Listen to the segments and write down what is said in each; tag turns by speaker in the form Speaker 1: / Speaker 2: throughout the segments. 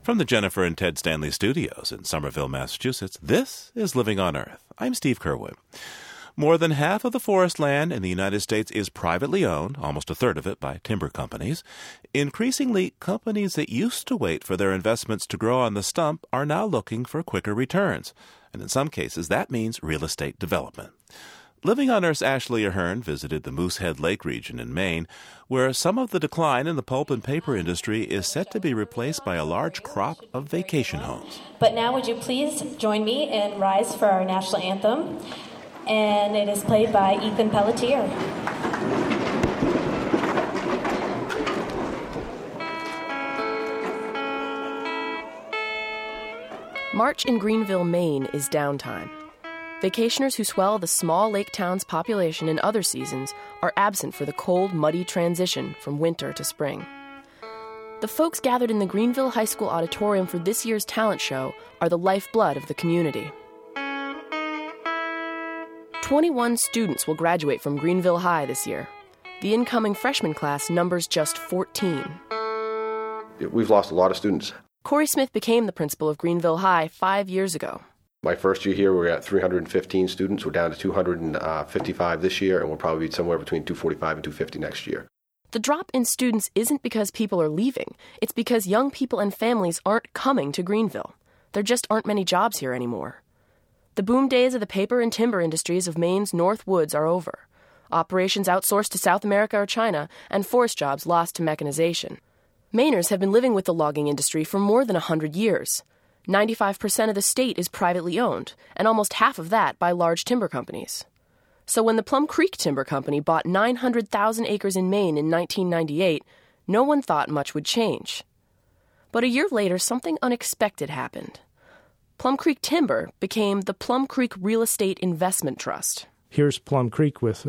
Speaker 1: From the Jennifer and Ted Stanley Studios in Somerville, Massachusetts, this is Living on Earth. I'm Steve Curwood. More than half of the forest land in the United States is privately owned, almost a third of it by timber companies. Increasingly, companies that used to wait for their investments to grow on the stump are now looking for quicker returns. And in some cases, that means real estate development. Living on Earth's Ashley Ahern visited the Moosehead Lake region in Maine, where some of the decline in the pulp and paper industry is set to be replaced by a large crop of vacation homes.
Speaker 2: But now would you please join me and rise for our national anthem? And it is played by Ethan Pelletier.
Speaker 3: March in Greenville, Maine is downtime. Vacationers who swell the small lake town's population in other seasons are absent for the cold, muddy transition from winter to spring. The folks gathered in the Greenville High School auditorium for this year's talent show are the lifeblood of the community. 21 students will graduate from Greenville High this year. The incoming freshman class numbers just 14.
Speaker 4: We've lost a lot of students.
Speaker 3: Corey Smith became the principal of Greenville High 5 years ago.
Speaker 4: My first year here, we were at 315 students. We're down to 255 this year, and we'll probably be somewhere between 245 and 250 next year.
Speaker 3: The drop in students isn't because people are leaving. It's because young people and families aren't coming to Greenville. There just aren't many jobs here anymore. The boom days of the paper and timber industries of Maine's North Woods are over. Operations outsourced to South America or China, and forest jobs lost to mechanization. Mainers have been living with the logging industry for more than 100 years. 95% of the state is privately owned, and almost half of that by large timber companies. So when the Plum Creek Timber Company bought 900,000 acres in Maine in 1998, no one thought much would change. But a year later, something unexpected happened. Plum Creek Timber became the Plum Creek Real Estate Investment Trust.
Speaker 5: Here's Plum Creek with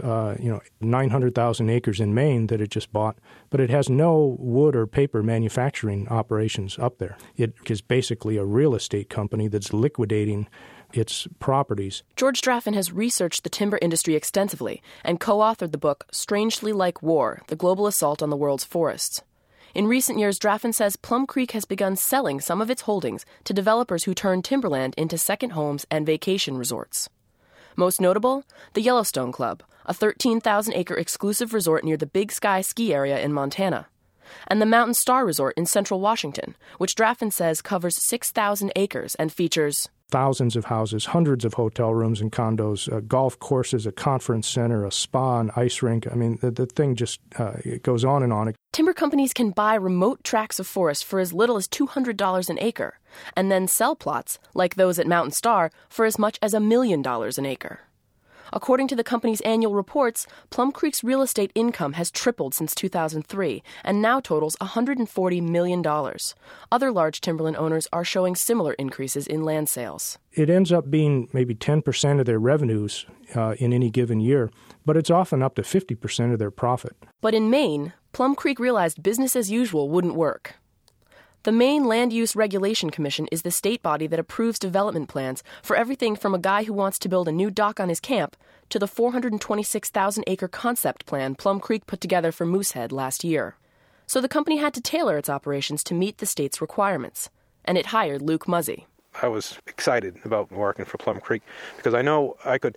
Speaker 5: 900,000 acres in Maine that it just bought, but it has no wood or paper manufacturing operations up there. It is basically a real estate company that's liquidating its properties.
Speaker 3: George Draffin has researched the timber industry extensively and co-authored the book Strangely Like War, The Global Assault on the World's Forests. In recent years, Draffin says Plum Creek has begun selling some of its holdings to developers who turn timberland into second homes and vacation resorts. Most notable, the Yellowstone Club, a 13,000-acre exclusive resort near the Big Sky ski area in Montana, and the Mountain Star Resort in central Washington, which Draffin says covers 6,000 acres and features
Speaker 5: thousands of houses, hundreds of hotel rooms and condos, golf courses, a conference center, a spa, an ice rink. I mean, the thing just it goes on and on.
Speaker 3: Timber companies can buy remote tracts of forest for as little as $200 an acre, and then sell plots, like those at Mountain Star, for as much as $1 million an acre. According to the company's annual reports, Plum Creek's real estate income has tripled since 2003 and now totals $140 million. Other large timberland owners are showing similar increases in land sales.
Speaker 5: It ends up being maybe 10% of their revenues in any given year, but it's often up to 50% of their profit.
Speaker 3: But in Maine, Plum Creek realized business as usual wouldn't work. The Maine Land Use Regulation Commission is the state body that approves development plans for everything from a guy who wants to build a new dock on his camp to the 426,000-acre concept plan Plum Creek put together for Moosehead last year. So the company had to tailor its operations to meet the state's requirements, and it hired Luke Muzzy.
Speaker 6: I was excited about working for Plum Creek because I know I could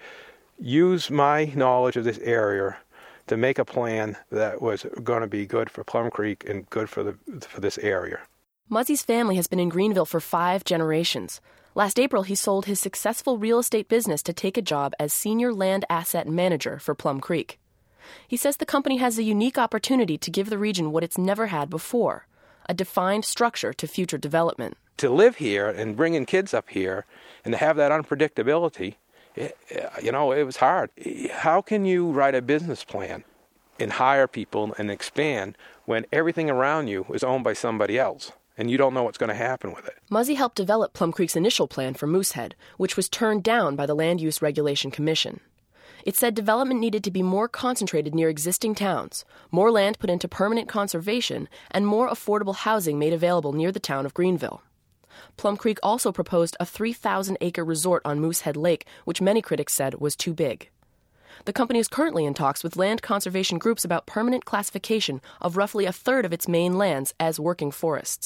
Speaker 6: use my knowledge of this area to make a plan that was going to be good for Plum Creek and good for this area.
Speaker 3: Muzzy's family has been in Greenville for 5 generations. Last April, he sold his successful real estate business to take a job as senior land asset manager for Plum Creek. He says the company has a unique opportunity to give the region what it's never had before, a defined structure to future development.
Speaker 6: To live here and bring in kids up here and to have that unpredictability, it was hard. How can you write a business plan and hire people and expand when everything around you is owned by somebody else? And you don't know what's going to happen with it.
Speaker 3: Muzzy helped develop Plum Creek's initial plan for Moosehead, which was turned down by the Land Use Regulation Commission. It said development needed to be more concentrated near existing towns, more land put into permanent conservation, and more affordable housing made available near the town of Greenville. Plum Creek also proposed a 3,000-acre resort on Moosehead Lake, which many critics said was too big. The company is currently in talks with land conservation groups about permanent classification of roughly a third of its main lands as working forests.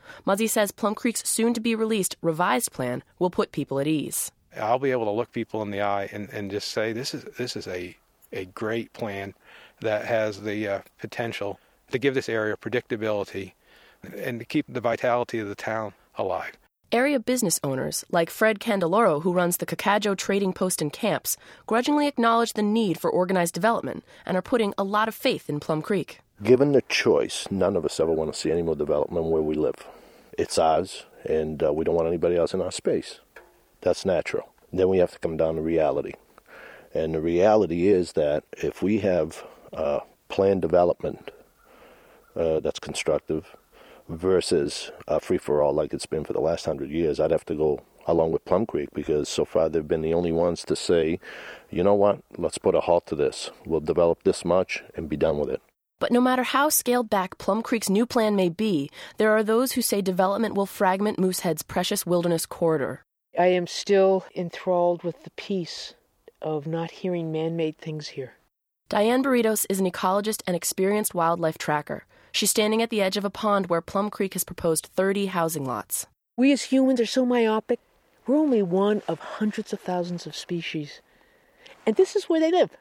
Speaker 3: Muzzy says Plum Creek's soon-to-be-released revised plan will put people at ease.
Speaker 6: I'll be able to look people in the eye and just say this is a great plan that has the potential to give this area predictability and to keep the vitality of the town alive.
Speaker 3: Area business owners, like Fred Candeloro, who runs the Cacajo Trading Post and Camps, grudgingly acknowledge the need for organized development and are putting a lot of faith in Plum Creek.
Speaker 7: Given the choice, none of us ever want to see any more development where we live. It's ours, and we don't want anybody else in our space. That's natural. Then we have to come down to reality. And the reality is that if we have planned development that's constructive versus free-for-all like it's been for the last 100 years, I'd have to go along with Plum Creek, because so far they've been the only ones to say, you know what, let's put a halt to this. We'll develop this much and be done with it.
Speaker 3: But no matter how scaled back Plum Creek's new plan may be, there are those who say development will fragment Moosehead's precious wilderness corridor.
Speaker 8: I am still enthralled with the peace of not hearing man-made things here.
Speaker 3: Diane Burritos is an ecologist and experienced wildlife tracker. She's standing at the edge of a pond where Plum Creek has proposed 30 housing lots.
Speaker 8: We as humans are so myopic. We're only one of hundreds of thousands of species. And this is where they live.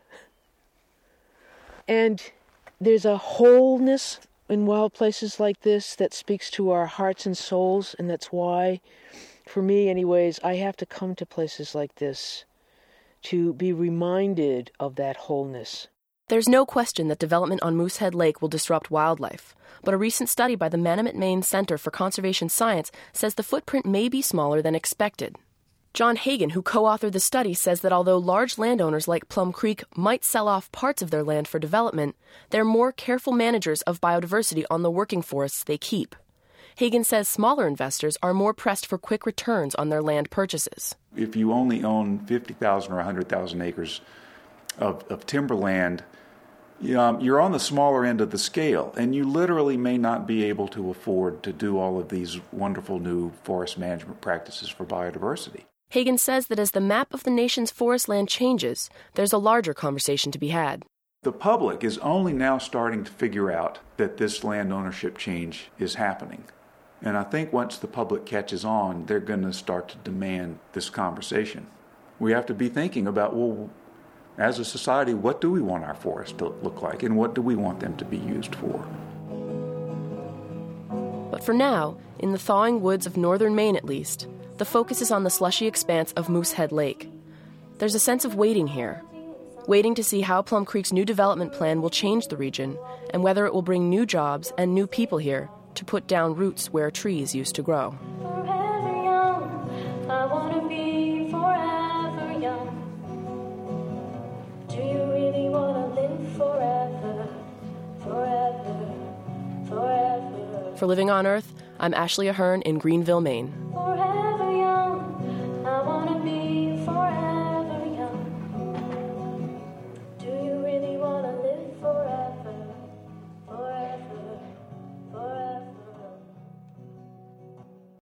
Speaker 8: And there's a wholeness in wild places like this that speaks to our hearts and souls, and that's why, for me anyways, I have to come to places like this to be reminded of that wholeness.
Speaker 3: There's no question that development on Moosehead Lake will disrupt wildlife, but a recent study by the Manomet, Maine Center for Conservation Science says the footprint may be smaller than expected. John Hagan, who co-authored the study, says that although large landowners like Plum Creek might sell off parts of their land for development, they're more careful managers of biodiversity on the working forests they keep. Hagan says smaller investors are more pressed for quick returns on their land purchases.
Speaker 9: If you only own 50,000 or 100,000 acres of timberland, you're on the smaller end of the scale, and you literally may not be able to afford to do all of these wonderful new forest management practices for biodiversity.
Speaker 3: Hagan says that as the map of the nation's forest land changes, there's a larger conversation to be had.
Speaker 9: The public is only now starting to figure out that this land ownership change is happening. And I think once the public catches on, they're going to start to demand this conversation. We have to be thinking about, well, as a society, what do we want our forests to look like, and what do we want them to be used for?
Speaker 3: But for now, in the thawing woods of northern Maine at least, the focus is on the slushy expanse of Moosehead Lake. There's a sense of waiting here, waiting to see how Plum Creek's new development plan will change the region and whether it will bring new jobs and new people here to put down roots where trees used to grow.
Speaker 2: Forever young, I want to be forever young. Do you really want to live forever, forever, forever?
Speaker 3: For Living on Earth, I'm Ashley Ahern in Greenville, Maine.